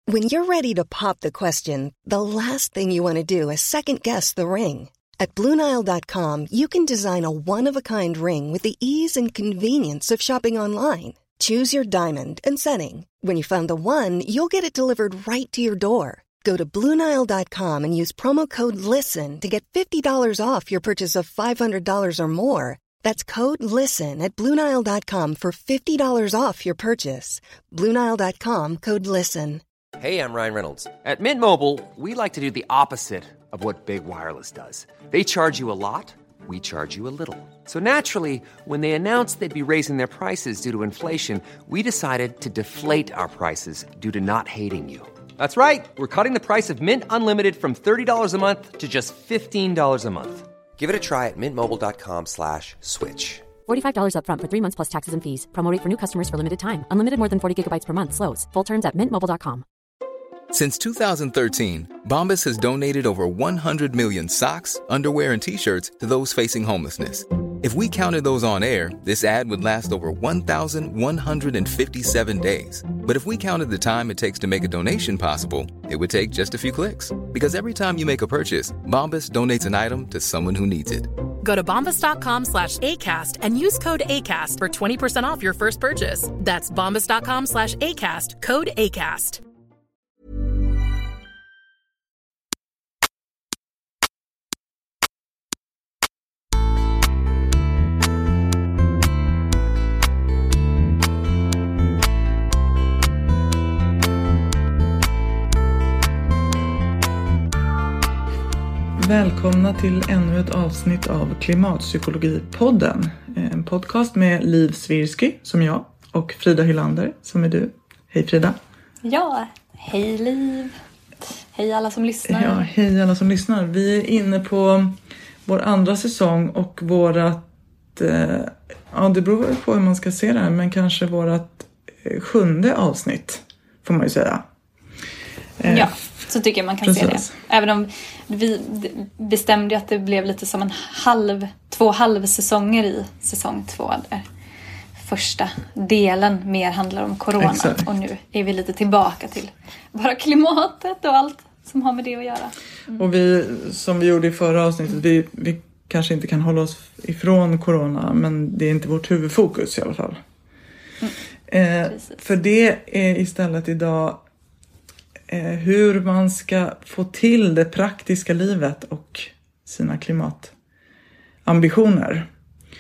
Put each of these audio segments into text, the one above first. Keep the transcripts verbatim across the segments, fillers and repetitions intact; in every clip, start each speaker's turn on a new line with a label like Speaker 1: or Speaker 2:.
Speaker 1: When you're ready to pop the question, the last thing you want to do is second-guess the ring. At Blue Nile dot com, you can design a one-of-a-kind ring with the ease and convenience of shopping online. Choose your diamond and setting. When you find the one, you'll get it delivered right to your door. Go to Blue Nile dot com and use promo code LISTEN to get fifty dollars off your purchase of five hundred dollars or more. That's code LISTEN at Blue Nile dot com for fifty dollars off your purchase. Blue Nile dot com, code LISTEN.
Speaker 2: Hey, I'm Ryan Reynolds. At Mint Mobile, we like to do the opposite of what Big Wireless does. They charge you a lot, we charge you a little. So naturally, when they announced they'd be raising their prices due to inflation, we decided to deflate our prices due to not hating you. That's right. We're cutting the price of Mint Unlimited from thirty dollars a month to just fifteen dollars a month. Give it a try at mintmobile.com slash switch.
Speaker 3: forty-five dollars up front for three months plus taxes and fees. Promo rate for new customers for limited time. Unlimited more than forty gigabytes per month. Slows full terms at mint mobile dot com.
Speaker 4: Since two thousand thirteen, Bombas has donated over one hundred million socks, underwear, and T-shirts to those facing homelessness. If we counted those on air, this ad would last over one thousand one hundred fifty-seven days. But if we counted the time it takes to make a donation possible, it would take just a few clicks. Because every time you make a purchase, Bombas donates an item to someone who needs it.
Speaker 5: Go to bombas.com slash ACAST and use code ACAST for twenty percent off your first purchase. That's bombas.com slash ACAST, code ACAST.
Speaker 6: Välkomna till ännu ett avsnitt av Klimatpsykologipodden. En podcast med Liv Svirsky som jag och Frida Hylander som är du. Hej Frida.
Speaker 7: Ja, hej Liv. Hej alla som lyssnar.
Speaker 6: Ja, hej alla som lyssnar. Vi är inne på vår andra säsong och vårat, eh, ja det beror på hur man ska se det här, men kanske vårat eh, sjunde avsnitt får man ju säga. Eh,
Speaker 7: ja. Så tycker jag man kan Precis. se det. Även om vi bestämde att det blev lite som en halv, två halvsäsonger i säsong två. Där första delen mer handlar om corona. Exakt. Och nu är vi lite tillbaka till bara klimatet och allt som har med det att göra. Mm.
Speaker 6: Och vi, som vi gjorde i förra avsnittet, vi, vi kanske inte kan hålla oss ifrån corona. Men det är inte vårt huvudfokus i alla fall. Mm. Eh, för det är istället idag hur man ska få till det praktiska livet och sina klimatambitioner.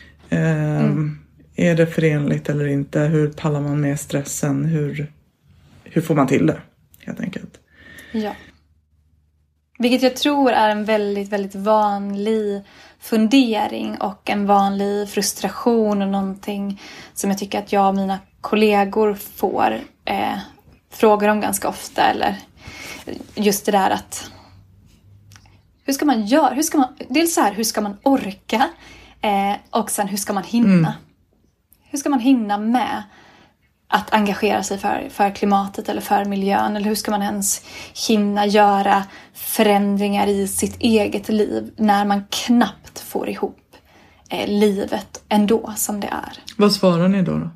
Speaker 6: Mm. Är det förenligt eller inte? Hur pallar man med stressen? Hur, hur får man till det helt enkelt?
Speaker 7: Ja. Vilket jag tror är en väldigt, väldigt vanlig fundering och en vanlig frustration och någonting som jag tycker att jag och mina kollegor får eh, frågar om ganska ofta, eller just det där att hur ska man göra, hur ska man, dels så här, hur ska man orka eh, och sen hur ska man hinna mm. hur ska man hinna med att engagera sig för, för klimatet eller för miljön, eller hur ska man ens hinna göra förändringar i sitt eget liv när man knappt får ihop eh, livet ändå som det är.
Speaker 6: Vad svarar ni då då?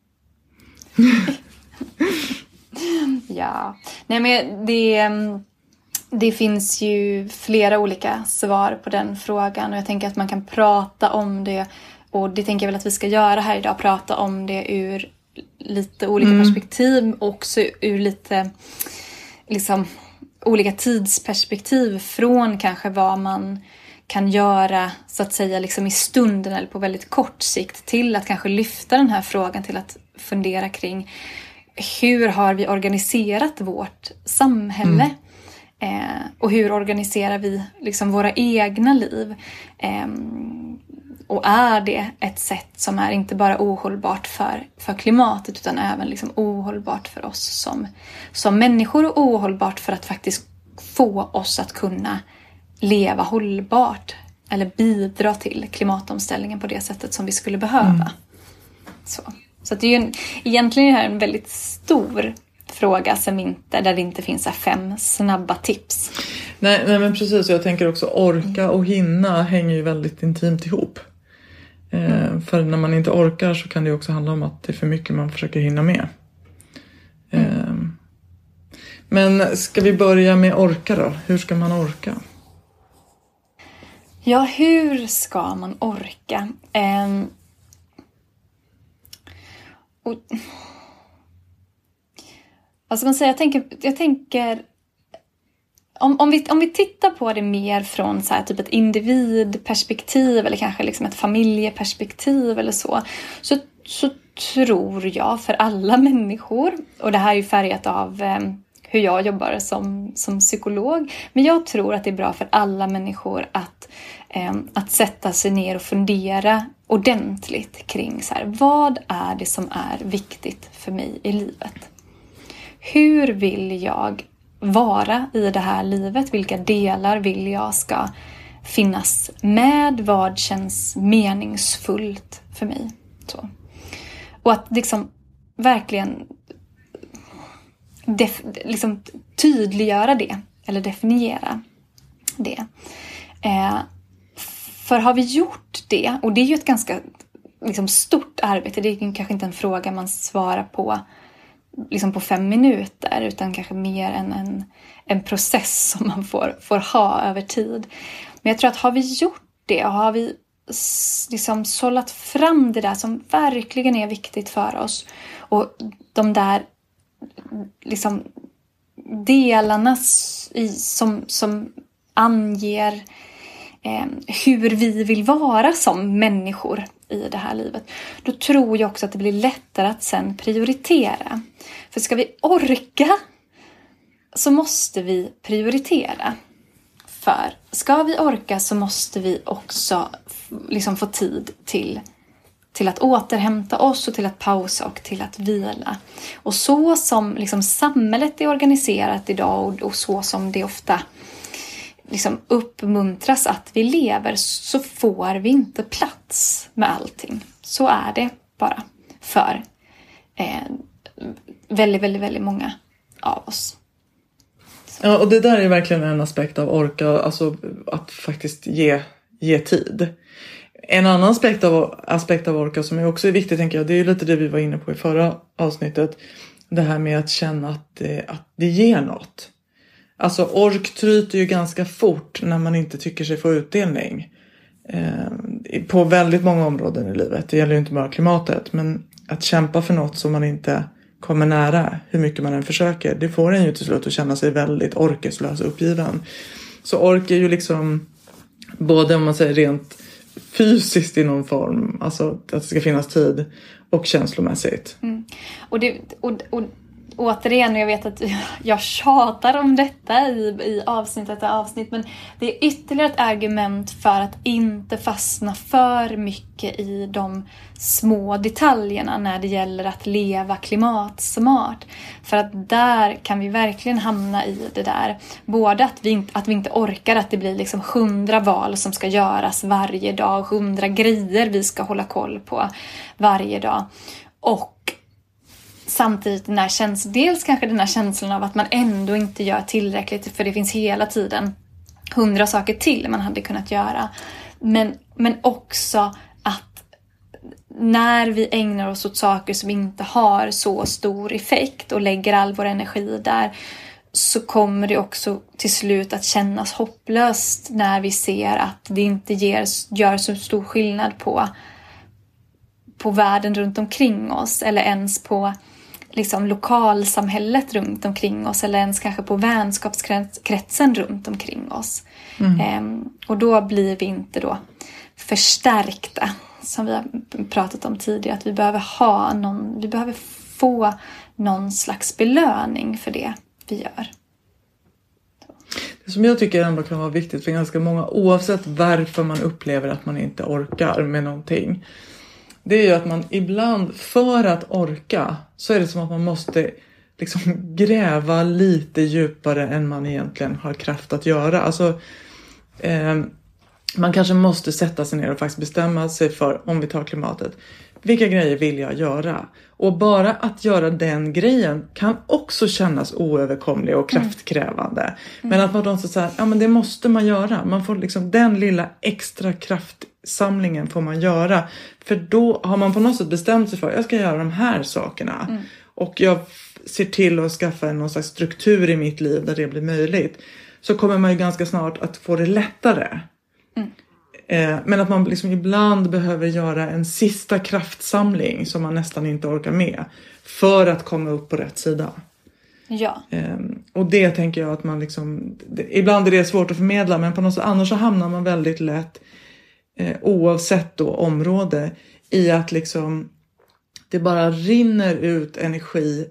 Speaker 7: Ja, nej men det, det finns ju flera olika svar på den frågan och jag tänker att man kan prata om det, och det tänker jag väl att vi ska göra här idag, prata om det ur lite olika mm. perspektiv och också ur lite liksom olika tidsperspektiv från kanske vad man kan göra så att säga liksom i stunden eller på väldigt kort sikt, till att kanske lyfta den här frågan till att fundera kring hur har vi organiserat vårt samhälle mm. eh, och hur organiserar vi liksom våra egna liv eh, och är det ett sätt som är inte bara ohållbart för, för klimatet utan även liksom ohållbart för oss som, som människor och ohållbart för att faktiskt få oss att kunna leva hållbart eller bidra till klimatomställningen på det sättet som vi skulle behöva. Mm. Så. Så det är ju en, egentligen är det en väldigt stor fråga som inte, där det inte finns så fem snabba tips.
Speaker 6: Nej, nej men precis, jag tänker också orka och hinna hänger ju väldigt intimt ihop. Eh, mm. För när man inte orkar så kan det också handla om att det är för mycket man försöker hinna med. Eh, mm. Men ska vi börja med orka då? Hur ska man orka?
Speaker 7: Ja, hur ska man orka? Um, och, vad ska man säga? Jag tänker... Jag tänker om, om, vi, om vi tittar på det mer från så här, typ ett individperspektiv eller kanske liksom ett familjeperspektiv eller så. Så, så tror jag för alla människor, och det här är ju färgat av... Um, hur jag jobbar som, som psykolog. Men jag tror att det är bra för alla människor att, eh, att sätta sig ner och fundera ordentligt kring så här, vad är det som är viktigt för mig i livet? Hur vill jag vara i det här livet? Vilka delar vill jag ska finnas med? Vad känns meningsfullt för mig? Så. Och att liksom verkligen... Def, liksom tydliggöra det eller definiera det. Eh, för har vi gjort det, och det är ju ett ganska liksom, stort arbete, det är kanske inte en fråga man svarar på liksom på fem minuter utan kanske mer än en, en process som man får, får ha över tid. Men jag tror att har vi gjort det och har vi liksom sållat fram det där som verkligen är viktigt för oss och de där liksom delarna i, som, som anger eh, hur vi vill vara som människor i det här livet. Då tror jag också att det blir lättare att sen prioritera. För ska vi orka så måste vi prioritera. För ska vi orka så måste vi också liksom få tid till till att återhämta oss och till att pausa och till att vila. Och så som liksom samhället är organiserat idag och, och så som det ofta liksom uppmuntras att vi lever så får vi inte plats med allting. Så är det bara för eh, väldigt, väldigt, väldigt många av oss.
Speaker 6: Ja, och det där är verkligen en aspekt av orka, alltså att faktiskt ge, ge tid. En annan aspekt av, aspekt av orka som är också viktigt, tänker jag, det är ju lite det vi var inne på i förra avsnittet. Det här med att känna att det, att det ger något. Alltså ork tryter ju ganska fort när man inte tycker sig få utdelning. Eh, på väldigt många områden i livet. Det gäller ju inte bara klimatet. Men att kämpa för något som man inte kommer nära, hur mycket man än försöker, det får en ju till slut att känna sig väldigt orkeslös och uppgiven. Så ork är ju liksom både, om man säger rent fysiskt i någon form, alltså att det ska finnas tid, och känslomässigt.
Speaker 7: Mm. Och, det, och, och återigen, jag vet att jag tjatar om detta i, i avsnitt efter avsnitt, men det är ytterligare ett argument för att inte fastna för mycket i de små detaljerna när det gäller att leva klimatsmart. För att där kan vi verkligen hamna i det där. Både att vi inte, att vi inte orkar, att det blir liksom hundra val som ska göras varje dag, hundra grejer vi ska hålla koll på varje dag. Och samtidigt den här känslan, dels kanske den här känslan av att man ändå inte gör tillräckligt, för det finns hela tiden hundra saker till man hade kunnat göra. Men, men också att när vi ägnar oss åt saker som inte har så stor effekt och lägger all vår energi där, så kommer det också till slut att kännas hopplöst när vi ser att det inte ger, gör så stor skillnad på, på världen runt omkring oss, eller ens på liksom lokalsamhället runt omkring oss, eller ens kanske på vänskapskretsen runt omkring oss. Mm. Ehm, och då blir vi inte då förstärkta, som vi har pratat om tidigare, att vi behöver ha någon, vi behöver få någon slags belöning för det vi gör. Så.
Speaker 6: Det som jag tycker ändå kan vara viktigt för ganska många, oavsett varför man upplever att man inte orkar med någonting, det är ju att man ibland, för att orka, så är det som att man måste liksom gräva lite djupare än man egentligen har kraft att göra. Alltså, eh, man kanske måste sätta sig ner och faktiskt bestämma sig för, om vi tar klimatet, vilka grejer vill jag göra? Och bara att göra den grejen kan också kännas oöverkomlig och kraftkrävande. Mm. Men att man då så säger, ja men det måste man göra. Man får liksom den lilla extra kraftsamlingen får man göra. För då har man på något sätt bestämt sig för, jag ska göra de här sakerna. Mm. Och jag ser till att skaffa någon slags struktur i mitt liv där det blir möjligt, så kommer man ju ganska snart att få det lättare. Mm. Eh, men att man liksom ibland behöver göra en sista kraftsamling som man nästan inte orkar med för att komma upp på rätt sida.
Speaker 7: Ja.
Speaker 6: Eh, och det tänker jag att man liksom, det, ibland är det svårt att förmedla, men på något sätt annars så hamnar man väldigt lätt eh, oavsett då område i att liksom det bara rinner ut energi,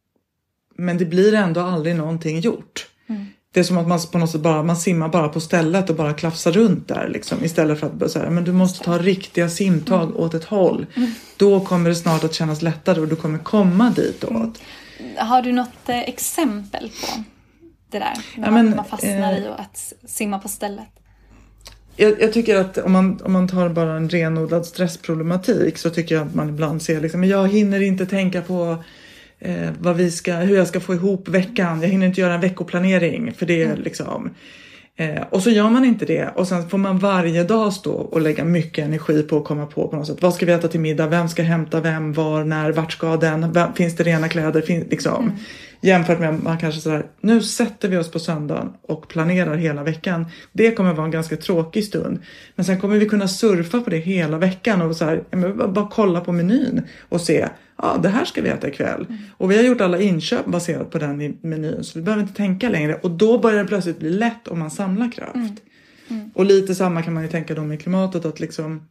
Speaker 6: men det blir ändå aldrig någonting gjort. Mm. Det är som att man på något sätt bara, man simmar bara på stället och bara klafsar runt där liksom, istället för att säga, men du måste ta riktiga simtag mm. åt ett håll. Mm. Då kommer det snart att kännas lättare och du kommer komma ditåt. Mm.
Speaker 7: Har du något eh, exempel på det där? När
Speaker 6: ja,
Speaker 7: man,
Speaker 6: men,
Speaker 7: man fastnar
Speaker 6: eh,
Speaker 7: i att simma på stället.
Speaker 6: Jag, jag tycker att om man, om man tar bara en renodlad stressproblematik, så tycker jag att man ibland ser liksom, men jag hinner inte tänka på eh, vad vi ska, hur jag ska få ihop veckan. Jag hinner inte göra en veckoplanering för det mm. liksom. Eh, och så gör man inte det. Och sen får man varje dag stå och lägga mycket energi på att komma på på något sätt. Vad ska vi äta till middag? Vem ska hämta vem? Var? När? Vart ska den? Vem, finns det rena kläder? Fin, liksom. Mm. Jämfört med man kanske sådär, nu sätter vi oss på söndagen och planerar hela veckan. Det kommer vara en ganska tråkig stund. Men sen kommer vi kunna surfa på det hela veckan och så här, bara kolla på menyn och se, ja, det här ska vi äta ikväll. Mm. Och vi har gjort alla inköp baserat på den i menyn, så vi behöver inte tänka längre. Och då börjar det plötsligt bli lätt om man samlar kraft. Mm. Mm. Och lite samma kan man ju tänka då med klimatet, att liksom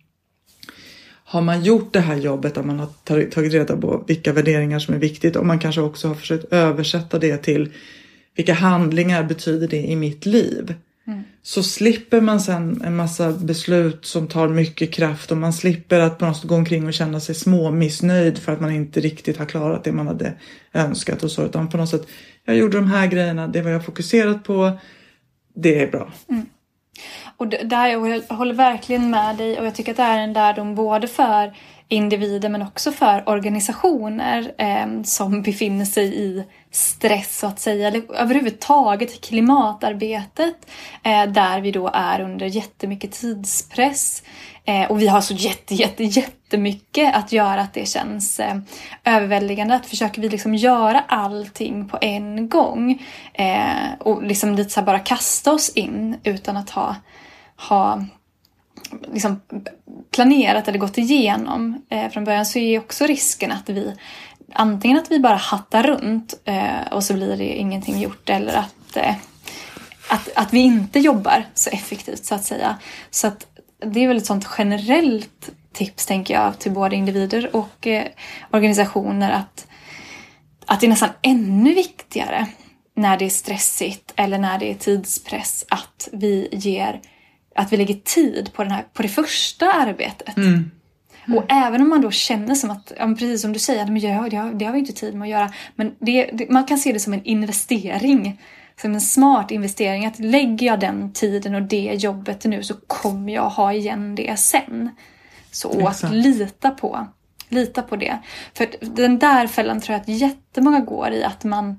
Speaker 6: har man gjort det här jobbet, att man har tagit reda på vilka värderingar som är viktigt, och man kanske också har försökt översätta det till vilka handlingar betyder det i mitt liv. Mm. Så slipper man sen en massa beslut som tar mycket kraft, och man slipper att på något sätt gå omkring och känna sig små missnöjd för att man inte riktigt har klarat det man hade önskat och så, utan på något sätt, jag gjorde de här grejerna, det var jag fokuserat på, det är bra. Mm.
Speaker 7: Och där, jag håller verkligen med dig, och jag tycker att det är en lärdom både för individer men också för organisationer eh, som befinner sig i stress, så att säga, eller överhuvudtaget i klimatarbetet eh, där vi då är under jättemycket tidspress eh, och vi har så jätte, jätte, jättemycket att göra att det känns eh, överväldigande. Att försöker vi liksom göra allting på en gång eh, och liksom lite så här bara kasta oss in utan att ha ha liksom planerat eller gått igenom eh, från början, så är ju också risken att vi antingen att vi bara hattar runt eh, och så blir det ingenting gjort, eller att, eh, att, att vi inte jobbar så effektivt, så att säga. Så att det är väl ett sånt generellt tips, tänker jag, till både individer och eh, organisationer, att, att det är nästan ännu viktigare när det är stressigt eller när det är tidspress, att vi ger att vi lägger tid på, den här, på det första arbetet. Mm. Mm. Och även om man då känner som att, ja, precis som du säger, men jag, det, har, det har vi inte tid med att göra. Men det, det, man kan se det som en investering. Som en smart investering. Att lägger jag den tiden och det jobbet nu, så kommer jag ha igen det sen. Så att lita på, lita på det. För den där fällan tror jag att jättemånga går i, att man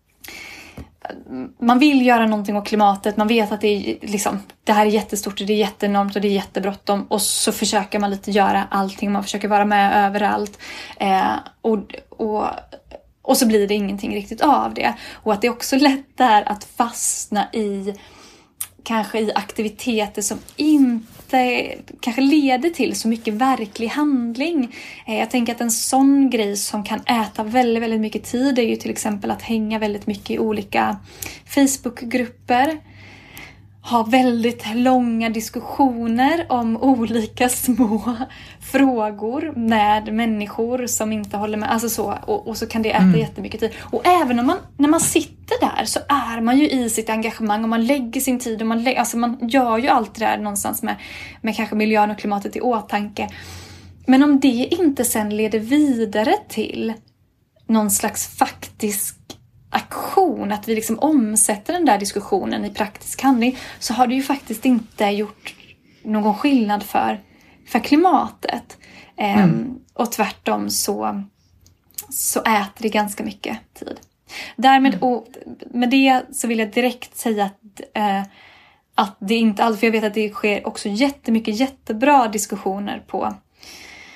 Speaker 7: man vill göra någonting åt klimatet. Man vet att det är liksom, det här är jättestort och det är jätteenormt och det är jättebråttom. Och så försöker man lite göra allting. Man försöker vara med överallt. Eh, och, och, och så blir det ingenting riktigt av det. Och att det också lätt är att fastna i kanske i aktiviteter som inte kanske leder till så mycket verklig handling. Jag tänker att en sån grej som kan äta väldigt, väldigt mycket tid är ju till exempel att hänga väldigt mycket i olika Facebookgrupper. Ha väldigt långa diskussioner om olika små frågor med människor som inte håller med. Alltså så, och, och så kan det äta mm. jättemycket tid. Och även om man, när man sitter där, så är man ju i sitt engagemang och man lägger sin tid. Och man, lägger, alltså man gör ju allt det där någonstans med, med kanske miljön och klimatet i åtanke. Men om det inte sen leder vidare till någon slags faktisk aktion, att vi liksom omsätter den där diskussionen i praktisk handling, så har det ju faktiskt inte gjort någon skillnad för, för klimatet. Mm. Ehm, och tvärtom så, så äter det ganska mycket tid. Därmed, mm. och med det så vill jag direkt säga att, eh, att det inte alls, för jag vet att det sker också jättemycket jättebra diskussioner på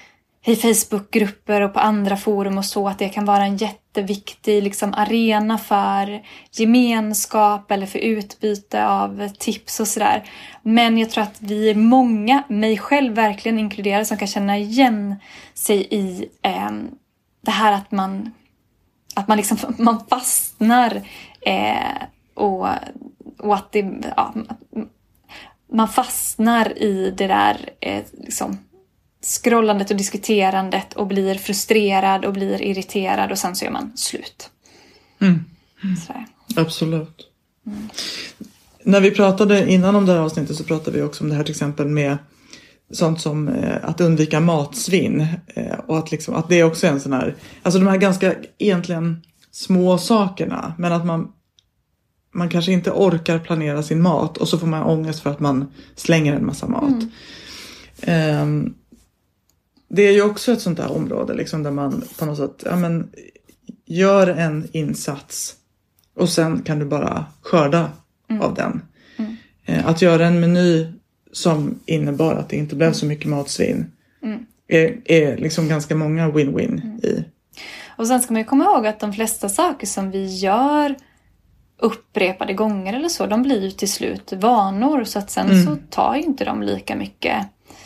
Speaker 7: i Facebookgrupper och på andra forum och så, att det kan vara en jätteviktig liksom, arena för gemenskap eller för utbyte av tips och sådär. Men jag tror att vi är många, mig själv verkligen inkluderade, som kan känna igen sig i eh, det här att man, att man, liksom, man fastnar eh, och, och att det, ja, man fastnar i det där eh, liksom, scrollandet och diskuterandet och blir frustrerad och blir irriterad och sen så är man slut. Mm.
Speaker 6: Mm. Absolut. Mm. När vi pratade innan om det här avsnittet så pratade vi också om det här till exempel med sånt som eh, att undvika matsvinn eh, och att, liksom, att det är också en sån här, alltså de här ganska egentligen små sakerna, men att man man kanske inte orkar planera sin mat och så får man ångest för att man slänger en massa mat. Mm. Eh, Det är ju också ett sånt där område liksom, där man på något sätt ja, men, gör en insats och sen kan du bara skörda mm. av den. Mm. Eh, att göra en meny som innebar att det inte blev så mycket matsvinn mm. är, är liksom ganska många win-win mm. i.
Speaker 7: Och sen ska man ju komma ihåg att de flesta saker som vi gör upprepade gånger eller så, de blir ju till slut vanor, så att sen mm. så tar ju inte de lika mycket.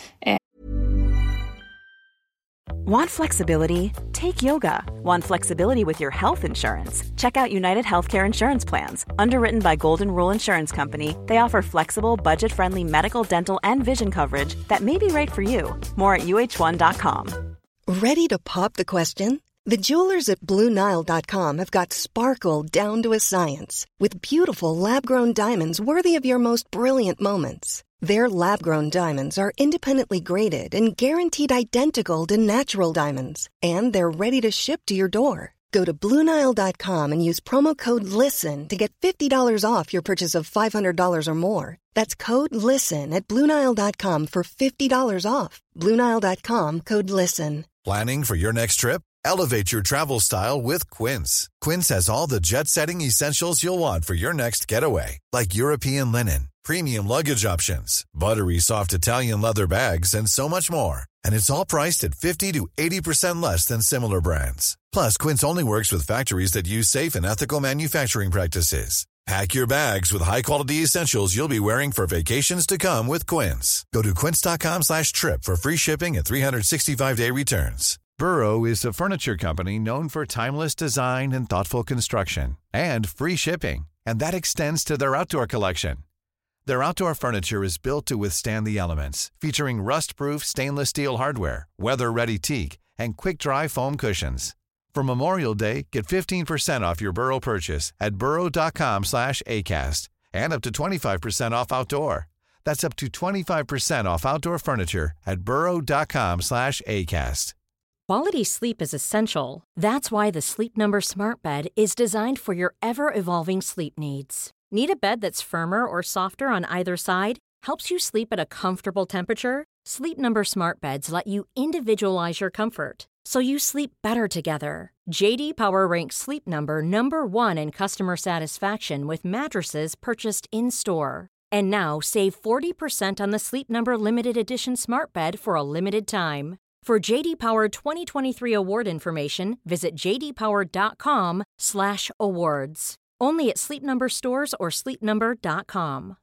Speaker 8: Want flexibility? Take yoga. Want flexibility with your health insurance? Check out United Healthcare Insurance Plans. Underwritten by Golden Rule Insurance Company, they offer flexible, budget-friendly medical, dental, and vision coverage that may be right for you. More at U H one dot com.
Speaker 1: Ready to pop the question? The jewelers at Blue Nile dot com have got sparkle down to a science with beautiful lab-grown diamonds worthy of your most brilliant moments. Their lab-grown diamonds are independently graded and guaranteed identical to natural diamonds. And they're ready to ship to your door. Go to Blue Nile dot com and use promo code LISTEN to get fifty dollars off your purchase of five hundred dollars or more. That's code LISTEN at Blue Nile dot com for fifty dollars off. Blue Nile dot com, code LISTEN.
Speaker 9: Planning for your next trip? Elevate your travel style with Quince. Quince has all the jet-setting essentials you'll want for your next getaway, like European linen, premium luggage options, buttery soft Italian leather bags, and so much more. And it's all priced at fifty to eighty percent less than similar brands. Plus, Quince only works with factories that use safe and ethical manufacturing practices. Pack your bags with high-quality essentials you'll be wearing for vacations to come with Quince. Go to quince dot com slash trip for free shipping and three sixty-five day returns.
Speaker 10: Burrow is a furniture company known for timeless design and thoughtful construction, and free shipping, and that extends to their outdoor collection. Their outdoor furniture is built to withstand the elements, featuring rust-proof stainless steel hardware, weather-ready teak, and quick-dry foam cushions. For Memorial Day, get fifteen percent off your Burrow purchase at burrow dot com slash acast, and up to twenty-five percent off outdoor. That's up to twenty-five percent off outdoor furniture at burrow dot com slash acast.
Speaker 3: Quality sleep is essential. That's why the Sleep Number Smart Bed is designed for your ever-evolving sleep needs. Need a bed that's firmer or softer on either side? Helps you sleep at a comfortable temperature? Sleep Number Smart Beds let you individualize your comfort, so you sleep better together. J D Power ranks Sleep Number number one in customer satisfaction with mattresses purchased in-store. And now, save forty percent on the Sleep Number Limited Edition Smart Bed for a limited time. For J D Power twenty twenty-three award information, visit j d power dot com slash awards. Only at Sleep Number stores or sleep number dot com.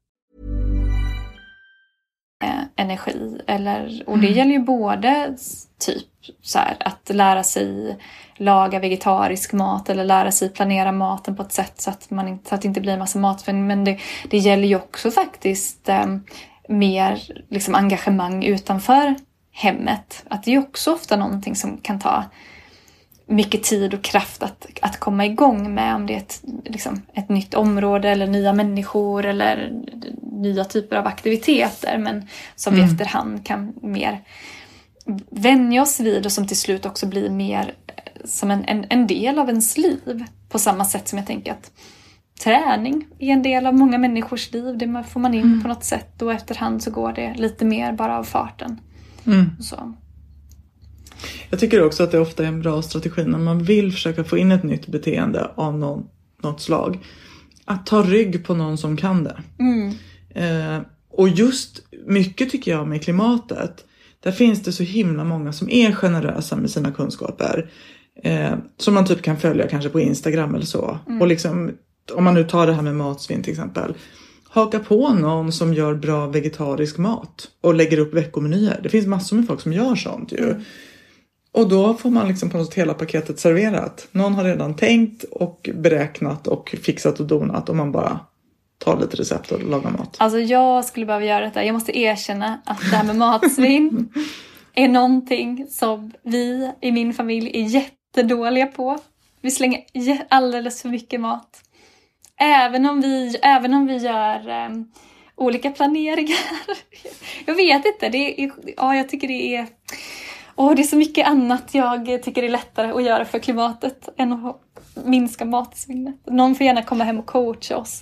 Speaker 7: Eh, energi, eller, och det mm. gäller ju både typ så här, att lära sig laga vegetarisk mat eller lära sig planera maten på ett sätt så att, man inte, så att det inte blir en massa matsvinn. Men det, det gäller ju också faktiskt eh, mer liksom, engagemang utanför hemmet. Att det är också ofta någonting som kan ta mycket tid och kraft att, att komma igång med, om det är ett, liksom, ett nytt område eller nya människor eller nya typer av aktiviteter, men som mm. vi efterhand kan mer vänja oss vid och som till slut också blir mer som en, en, en del av ens liv, på samma sätt som jag tänker att träning är en del av många människors liv. Det får man in mm. på något sätt, och efterhand så går det lite mer bara av farten. Mm. Så.
Speaker 6: Jag tycker också att det ofta är en bra strategi när man vill försöka få in ett nytt beteende av någon, något slag. Att ta rygg på någon som kan det. Mm. Eh, och just mycket tycker jag med klimatet. Där finns det så himla många som är generösa med sina kunskaper. Eh, som man typ kan följa kanske på Instagram eller så. Mm. Och liksom, om man nu tar det här med matsvinn till exempel. Haka på någon som gör bra vegetarisk mat. Och lägger upp veckomenyer. Det finns massor med folk som gör sånt ju. Mm. Och då får man liksom på något sätt hela paketet serverat. Någon har redan tänkt och beräknat och fixat och donat. Och man bara tar lite recept och lagar mat.
Speaker 7: Alltså jag skulle behöva göra detta. Jag måste erkänna att det här med matsvinn är någonting som vi i min familj är jättedåliga på. Vi slänger alldeles för mycket mat. Även om vi, även om vi gör um, olika planeringar. Jag vet inte. Det är, ja, jag tycker det är... Och det är så mycket annat jag tycker är lättare att göra för klimatet än att minska matsvinnet. Någon får gärna komma hem och coacha oss.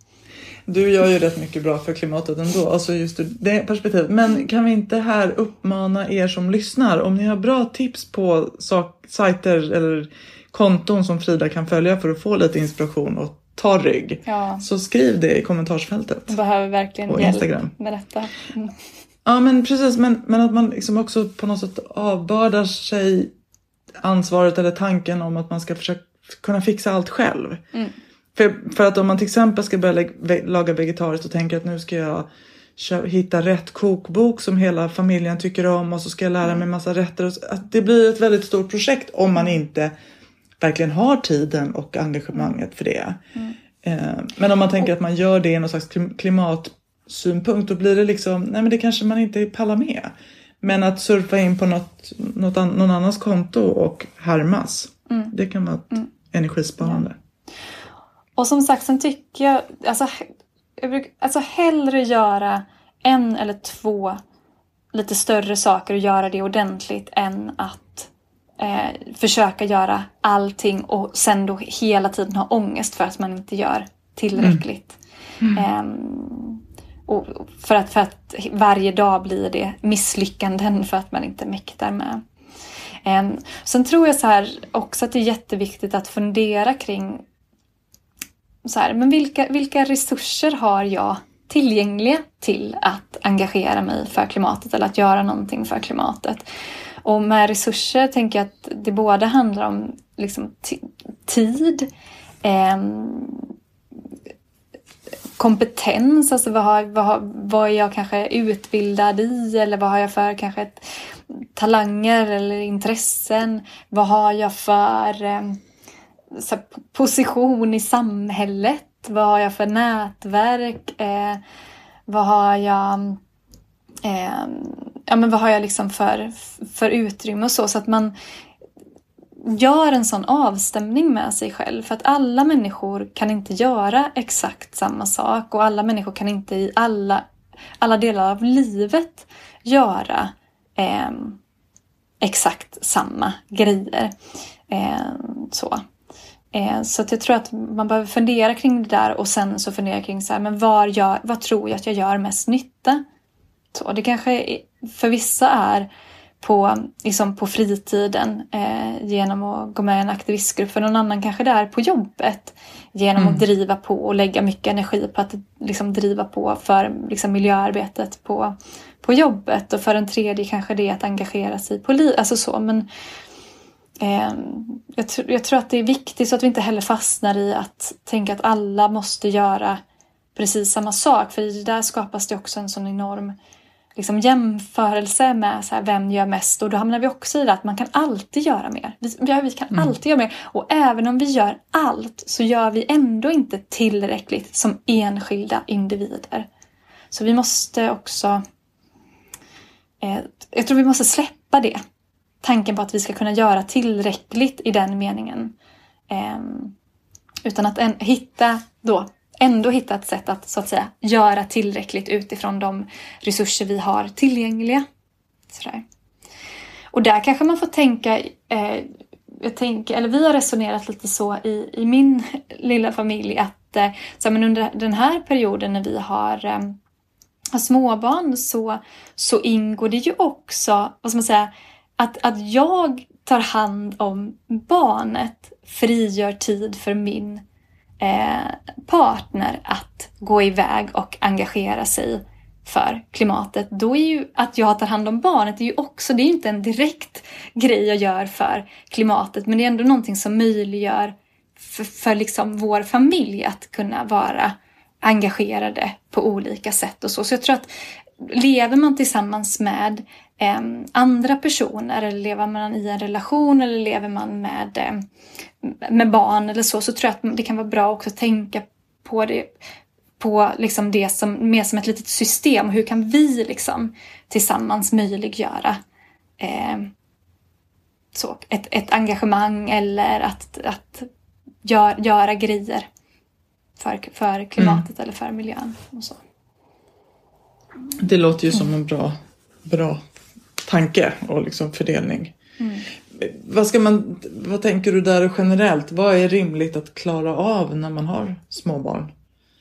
Speaker 6: Du gör ju rätt mycket bra för klimatet ändå. Alltså just det perspektivet. Men kan vi inte här uppmana er som lyssnar. Om ni har bra tips på sak, sajter eller konton som Frida kan följa för att få lite inspiration och ta rygg. Ja. Så skriv det i kommentarsfältet.
Speaker 7: Jag behöver verkligen
Speaker 6: på
Speaker 7: hjälp
Speaker 6: Instagram.
Speaker 7: Med detta. Mm.
Speaker 6: Ja men precis. Men, men att man liksom också på något sätt avbördar sig ansvaret eller tanken om att man ska försöka kunna fixa allt själv. Mm. För, för att om man till exempel ska börja lä- laga vegetariskt och tänker att nu ska jag kö- hitta rätt kokbok som hela familjen tycker om och så ska jag lära mig massa rätter. Och så, att det blir ett väldigt stort projekt om man inte verkligen har tiden och engagemanget för det. Mm. Eh, men om man tänker att man gör det i någon slags klimatsynpunkt då blir det liksom, nej men det kanske man inte pallar med. Men att surfa in på något, något an- någon annans konto och härmas, mm. det kan vara mm. energisparande. Ja.
Speaker 7: Och som sagt, sen tycker jag, alltså, jag brukar, alltså hellre göra en eller två lite större saker och göra det ordentligt än att eh, försöka göra allting och sen då hela tiden ha ångest för att man inte gör tillräckligt. Mm. Mm. Um, och för att, för att varje dag blir det misslyckanden för att man inte mäktar med. Um, sen tror jag så här också att det är jätteviktigt att fundera kring så här, men vilka, vilka resurser har jag tillgängliga till att engagera mig för klimatet eller att göra någonting för klimatet? Och med resurser tänker jag att det både handlar om liksom t- tid, eh, kompetens, alltså vad, har, vad, har, vad är jag kanske utbildad i eller vad har jag för kanske ett, talanger eller intressen, vad har jag för... Eh, Så position i samhället, vad har jag för nätverk, eh, vad har jag eh, ja men vad har jag liksom för, för utrymme och så, så att man gör en sån avstämning med sig själv, för att alla människor kan inte göra exakt samma sak och alla människor kan inte i alla, alla delar av livet göra eh, exakt samma grejer eh, så. Så att jag tror att man behöver fundera kring det där och sen så fundera kring så här, men var gör, vad tror jag att jag gör mest nytta? Så det kanske för vissa är på, liksom på fritiden eh, genom att gå med i en aktivistgrupp. För någon annan kanske det är på jobbet genom mm. att driva på och lägga mycket energi på att liksom driva på för liksom miljöarbetet på, på jobbet. Och för en tredje kanske det är att engagera sig på liv, alltså så, men Jag, tr- jag tror att det är viktigt så att vi inte heller fastnar i att tänka att alla måste göra precis samma sak. För där skapas det också en sån enorm liksom, jämförelse med så här, vem gör mest. Och då hamnar vi också i det att man kan alltid göra mer. Vi, ja, vi kan mm. alltid göra mer. Och även om vi gör allt så gör vi ändå inte tillräckligt som enskilda individer. Så vi måste också... Eh, jag tror vi måste släppa det. Tanken på att vi ska kunna göra tillräckligt i den meningen. Eh, utan att en, hitta då, ändå hitta ett sätt att så att säga göra tillräckligt utifrån de resurser vi har tillgängliga. Sådär. Och där kanske man får tänka, eh, jag tänker, eller vi har resonerat lite så i, i min lilla familj att eh, så, men under den här perioden när vi har, eh, har småbarn så, så ingår det ju också, vad ska man säga, Att, att jag tar hand om barnet frigör tid för min eh, partner att gå iväg och engagera sig för klimatet, då är ju att jag tar hand om barnet, det är ju också, det är ju inte en direkt grej jag gör för klimatet, men det är ändå någonting som möjliggör för, för liksom vår familj att kunna vara engagerade på olika sätt och så. Så jag tror att lever man tillsammans med eh, andra personer, eller lever man i en relation, eller lever man med, eh, med barn eller så, så tror jag att det kan vara bra också att tänka på det, på liksom det som, mer som ett litet system. Hur kan vi liksom tillsammans möjliggöra eh, så, ett, ett engagemang, eller att, att gör, göra grejer för, för klimatet mm. eller för miljön och så.
Speaker 6: Det låter ju som en bra, bra tanke och liksom fördelning. Mm. Vad ska man, vad tänker du där generellt? Vad är rimligt att klara av när man har småbarn?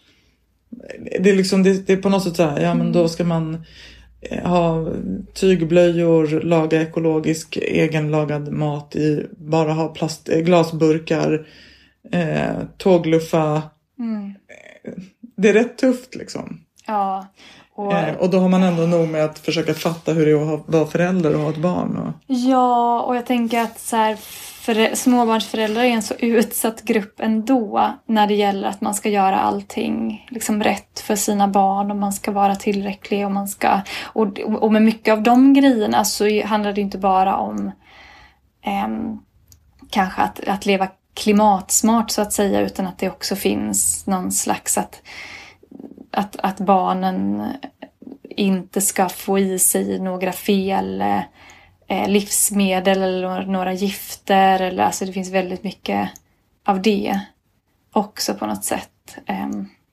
Speaker 6: Det är liksom, det, det är på något sätt så här, ja men då ska man ha tygblöjor, laga ekologisk egenlagad mat i, bara ha plast, glasburkar, eh, tågluffa. Mm. Det är rätt tufft liksom.
Speaker 7: Ja. Och,
Speaker 6: eh, och då har man ändå nog med att försöka fatta hur det är att vara förälder och ha ett barn. Och...
Speaker 7: Ja, och jag tänker att så här, för, småbarnsföräldrar är en så utsatt grupp ändå när det gäller att man ska göra allting liksom rätt för sina barn, och man ska vara tillräcklig, och man ska, och, och med mycket av de grejerna så handlar det inte bara om eh, kanske att, att leva klimatsmart så att säga, utan att det också finns någon slags att Att, att barnen inte ska få i sig några fel eh, livsmedel eller några gifter. Eller, alltså det finns väldigt mycket av det också på något sätt. Eh,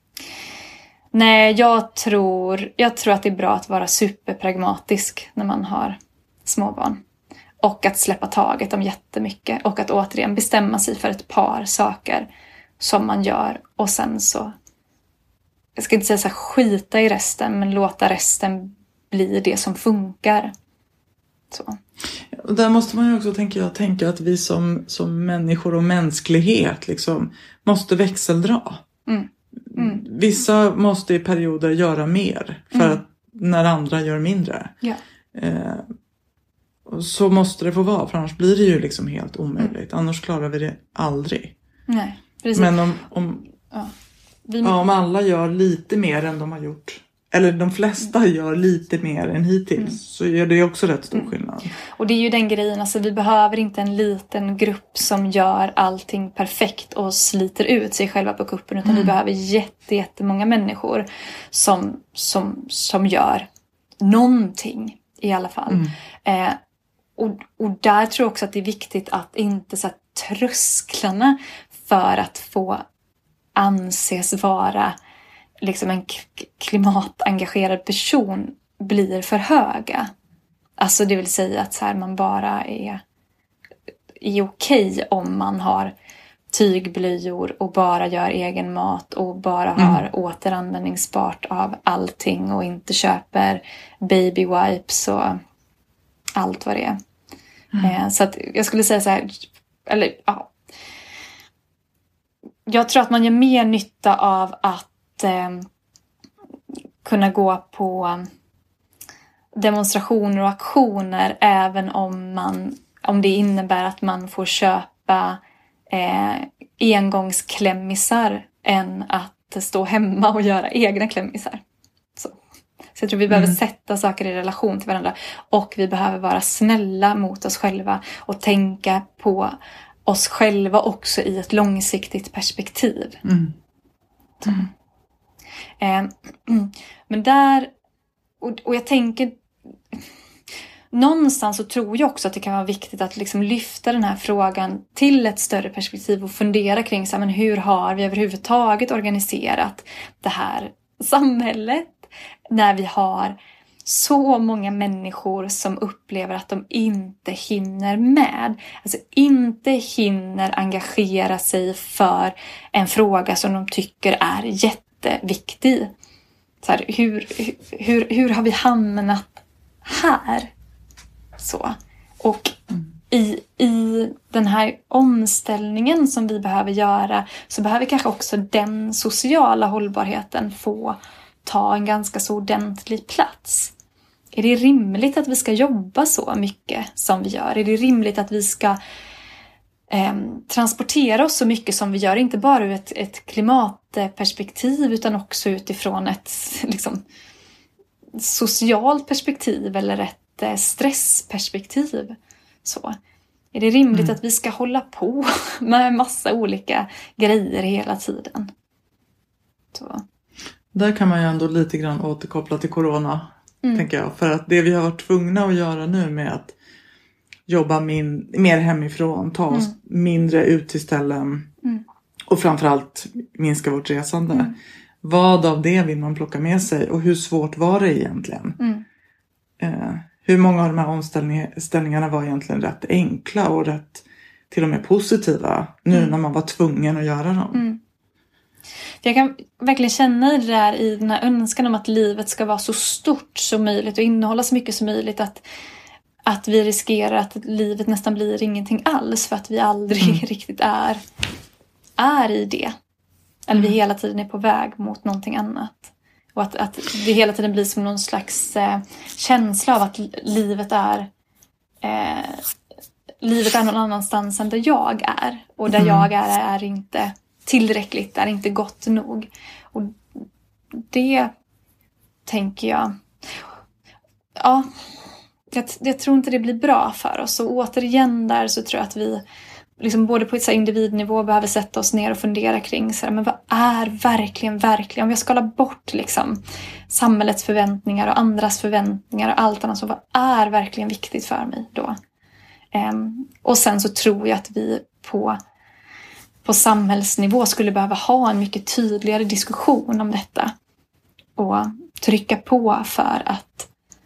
Speaker 7: nej, jag tror, jag tror att det är bra att vara superpragmatisk när man har småbarn. Och att släppa taget om jättemycket. Och att återigen bestämma sig för ett par saker som man gör. Och sen så... Jag ska inte säga så här, skita i resten, men låta resten bli det som funkar. Så.
Speaker 6: Och där måste man ju också tänka, jag tänker att vi som, som människor och mänsklighet liksom måste växeldra. Mm. Mm. Vissa måste i perioder göra mer för mm. att när andra gör mindre.
Speaker 7: Ja.
Speaker 6: Eh, och så måste det få vara, för annars blir det ju liksom helt omöjligt. Mm. Annars klarar vi det aldrig.
Speaker 7: Nej, precis.
Speaker 6: Men om... om
Speaker 7: ja.
Speaker 6: Vi... Ja, om alla gör lite mer än de har gjort, eller de flesta gör lite mer än hittills, mm. så gör det också rätt stor mm. skillnad.
Speaker 7: Och det är ju den grejen, alltså vi behöver inte en liten grupp som gör allting perfekt och sliter ut sig själva på kuppen, utan mm. vi behöver jätte, jättemånga människor som, som, som gör någonting i alla fall. Mm. Eh, och, och där tror jag också att det är viktigt att inte så här, trösklarna för att få anses vara liksom en k- klimatengagerad person blir för höga. Alltså det vill säga att så här, man bara är, är okej om man har tygblöjor och bara gör egen mat och bara mm. har återanvändningsbart av allting och inte köper baby wipes och allt vad det är. Mm. Eh, så att jag skulle säga så här, eller ja, jag tror att man gör mer nytta av att eh, kunna gå på demonstrationer och aktioner, även om, man, om det innebär att man får köpa eh, engångsklämmisar, än att stå hemma och göra egna klämmisar. Så, Så jag tror vi behöver mm. sätta saker i relation till varandra, och vi behöver vara snälla mot oss själva och tänka på oss själva också i ett långsiktigt perspektiv. Mm. Mm. Eh, men där, och, och jag tänker, någonstans så tror jag också att det kan vara viktigt att liksom lyfta den här frågan till ett större perspektiv och fundera kring så här, men hur har vi överhuvudtaget organiserat det här samhället när vi har så många människor som upplever att de inte hinner med. Alltså inte hinner engagera sig för en fråga som de tycker är jätteviktig. Så här, hur, hur, hur har vi hamnat här? Så. Och i, i den här omställningen som vi behöver göra, så behöver kanske också den sociala hållbarheten få ta en ganska så ordentlig plats. Är det rimligt att vi ska jobba så mycket som vi gör? Är det rimligt att vi ska eh, transportera oss så mycket som vi gör? Inte bara ur ett, ett klimatperspektiv utan också utifrån ett liksom, socialt perspektiv eller ett eh, stressperspektiv. Så. Är det rimligt mm. att vi ska hålla på med massa olika grejer hela tiden? Så.
Speaker 6: Där kan man ju ändå lite grann återkoppla till corona, mm. tänker jag. För att det vi har varit tvungna att göra nu med att jobba min, mer hemifrån, ta oss mm. mindre ut till ställen mm. och framförallt minska vårt resande. Mm. Vad av det vill man plocka med sig och hur svårt var det egentligen? Mm. Eh, hur många av de här omställningarna var egentligen rätt enkla och rätt till och med positiva nu mm. när man var tvungen att göra dem?
Speaker 7: Mm. Jag kan verkligen känna det där i den här önskan om att livet ska vara så stort som möjligt och innehålla så mycket som möjligt att, att vi riskerar att livet nästan blir ingenting alls för att vi aldrig mm. riktigt är, är i det. Eller mm. vi hela tiden är på väg mot någonting annat. Och att, att det hela tiden blir som någon slags eh, känsla av att livet är eh, livet är någon annanstans än där jag är. Och där mm. jag är är inte tillräckligt, är inte gott nog. Och det tänker jag... Ja, jag, jag tror inte det blir bra för oss. Och återigen där så tror jag att vi liksom både på ett så individnivå behöver sätta oss ner och fundera kring så här, men vad är verkligen, verkligen, om jag skalar bort liksom samhällets förväntningar och andras förväntningar och allt annat, så vad är verkligen viktigt för mig då? Um, och sen så tror jag att vi på, på samhällsnivå skulle behöva ha en mycket tydligare diskussion om detta och trycka på för att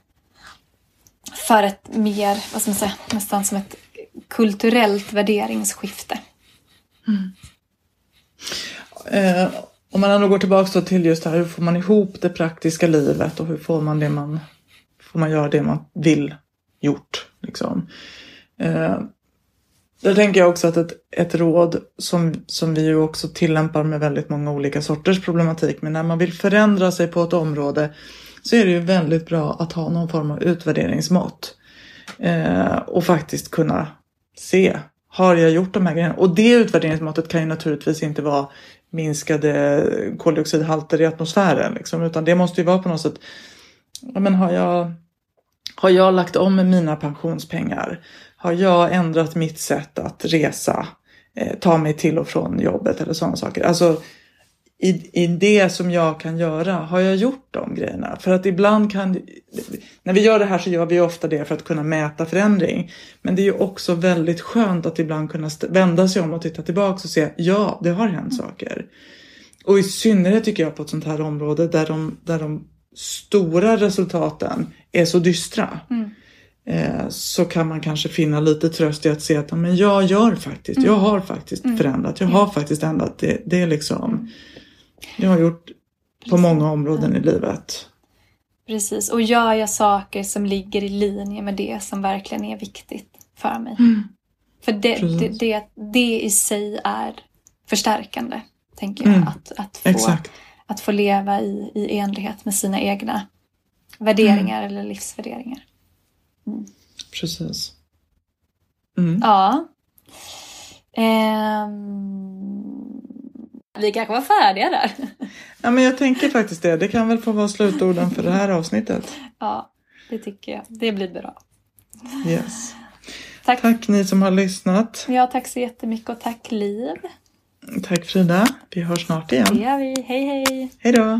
Speaker 7: för ett mer, vad ska man säga, nästan som ett kulturellt värderingsskifte.
Speaker 6: Mm. Eh, om man ändå går tillbaka då till just det här, hur får man ihop det praktiska livet och hur får man det man får man göra det man vill gjort liksom. Eh, där tänker jag också att ett, ett råd som, som vi ju också tillämpar med väldigt många olika sorters problematik, men när man vill förändra sig på ett område så är det ju väldigt bra att ha någon form av utvärderingsmått. Eh, och faktiskt kunna se, har jag gjort de här grejerna? Och det utvärderingsmåttet kan ju naturligtvis inte vara minskade koldioxidhalter i atmosfären. Liksom, utan det måste ju vara på något sätt, ja, men har jag, har jag lagt om med mina pensionspengar? Har jag ändrat mitt sätt att resa? Eh, ta mig till och från jobbet eller sådana saker. Alltså I, i det som jag kan göra, har jag gjort de grejerna? För att ibland kan, när vi gör det här så gör vi ofta det för att kunna mäta förändring. Men det är ju också väldigt skönt att ibland kunna vända sig om och titta tillbaka och se, ja, det har hänt saker. Och i synnerhet tycker jag på ett sånt här område där de, där de stora resultaten är så dystra. Mm. Eh, så kan man kanske finna lite tröst i att se att men jag gör faktiskt, mm. jag har faktiskt mm. förändrat, jag har faktiskt ändrat det, det är liksom... Jag har gjort på många områden i livet.
Speaker 7: Precis, och gör jag saker som ligger i linje med det som verkligen är viktigt för mig.
Speaker 6: Mm.
Speaker 7: För det, det, det, det i sig är förstärkande, tänker jag. Mm. Att, att, få, att få leva i, i enlighet med sina egna värderingar mm. eller livsvärderingar. Mm.
Speaker 6: Precis. Mm.
Speaker 7: Ja. Ehm... Vi kanske var färdiga där.
Speaker 6: Ja, men jag tänker faktiskt det. Det kan väl få vara slutorden för det här avsnittet.
Speaker 7: Ja, det tycker jag. Det blir bra.
Speaker 6: Yes.
Speaker 7: Tack.
Speaker 6: Tack ni som har lyssnat.
Speaker 7: Ja, tack så jättemycket och tack Liv.
Speaker 6: Tack Frida. Vi hörs snart igen.
Speaker 7: Det gör vi. Hej hej.
Speaker 6: Hej då.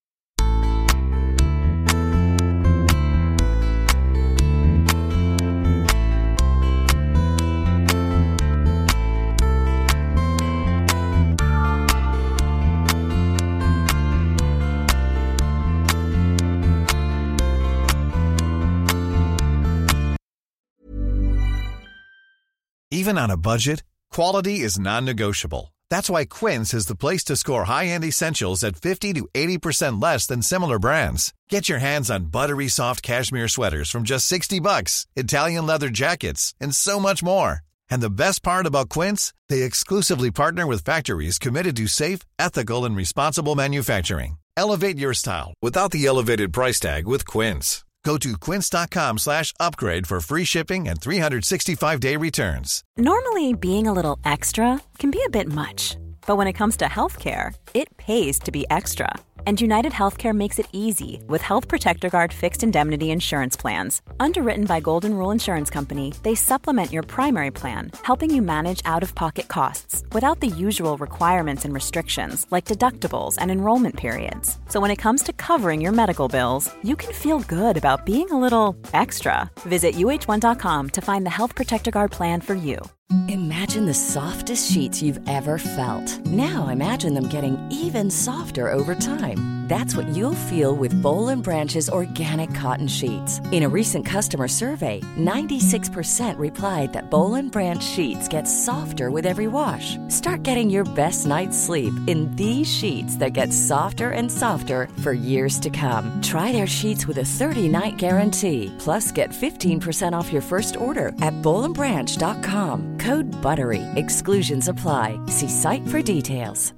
Speaker 10: Even on a budget, quality is non-negotiable. That's why Quince is the place to score high-end essentials at fifty to eighty percent less than similar brands. Get your hands on buttery soft cashmere sweaters from just sixty bucks, Italian leather jackets, and so much more. And the best part about Quince, they exclusively partner with factories committed to safe, ethical, and responsible manufacturing. Elevate your style
Speaker 9: without the elevated price tag with Quince.
Speaker 10: Go to quince.com slash upgrade for free shipping and three sixty-five day returns.
Speaker 8: Normally, being a little extra can be a bit much, but when it comes to healthcare, it pays to be extra. And United Healthcare makes it easy with Health Protector Guard fixed indemnity insurance plans. Underwritten by Golden Rule Insurance Company, they supplement your primary plan, helping you manage out-of-pocket costs without the usual requirements and restrictions like deductibles and enrollment periods. So when it comes to covering your medical bills, you can feel good about being a little extra. Visit U H one dot com to find the Health Protector Guard plan for you.
Speaker 11: Imagine the softest sheets you've ever felt. Now imagine them getting even softer over time. That's what you'll feel with Boll and Branch's organic cotton sheets. In a recent customer survey, ninety-six percent replied that Boll and Branch sheets get softer with every wash. Start getting your best night's sleep in these sheets that get softer and softer for years to come. Try their sheets with a thirty-night guarantee. Plus, get fifteen percent off your first order at boll and branch dot com. Code BUTTERY. Exclusions apply. See site for details.